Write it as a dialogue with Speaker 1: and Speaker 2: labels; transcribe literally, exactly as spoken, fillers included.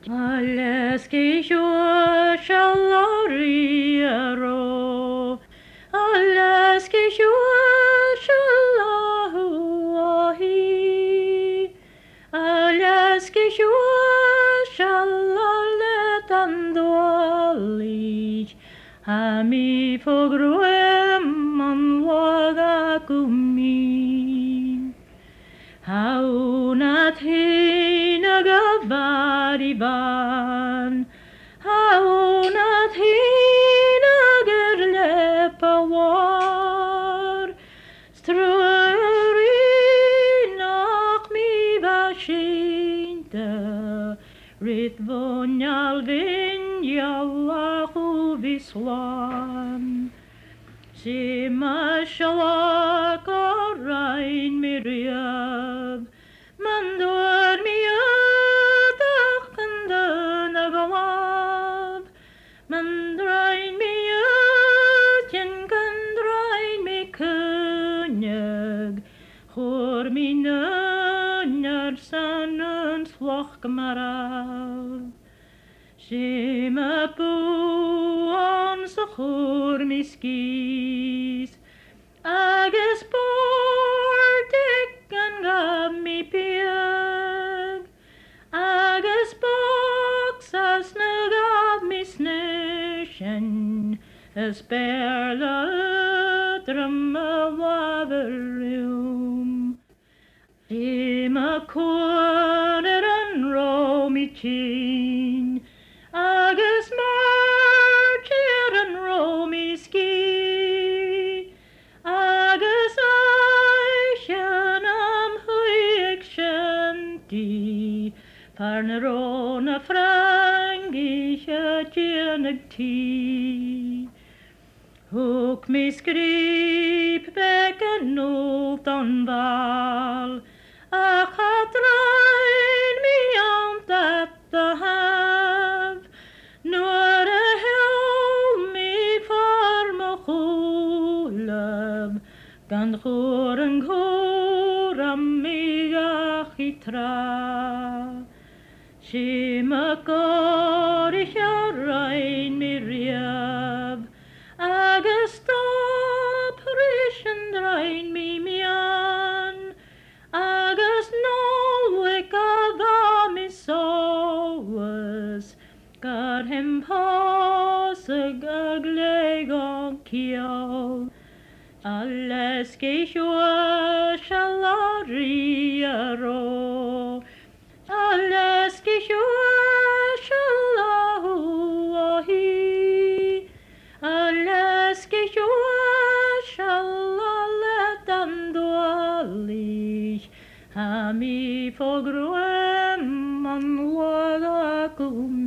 Speaker 1: Alles geschah Shalariaro, alles geschah Shalahuahi, alles geschah Shalaletandwalich, Ami fogruem man wagakumi. Haunat hinagabariban, haunat hinagerlepawar, strurinach mi bashinta, ritvonyal vinyallahu vislam. Shema shalak arain miriab, mandor miyat akanda nagalab, mandrain miyat yen kandrain mi kunyag, chor mi nunyar sanen slach gemarav. Shema puan sachur miskis, agus portik an gab mi piag, agus box as na gab mi snishen, as perla drum a waverum. Shema corner an romi chin, agus marchir an romi ski, agus aishanam huig shanti, parnerona frangisha tjenagti. Hook mi skrip becken ut an val, ach hat rein mi ant at the hav, nor a helm mi farm a chulav, gan chor an chor am mi gachitra. Shema korich a rein mi riab, agus stop rish and rein mi mian, agus nolwick ava mi soas, gar him pasag aglegon kial. Alles geschah Shalariaro, alles geschah Shalahuahi, alles geschah Shalaletandwalich, Ami fogruem man wagakum.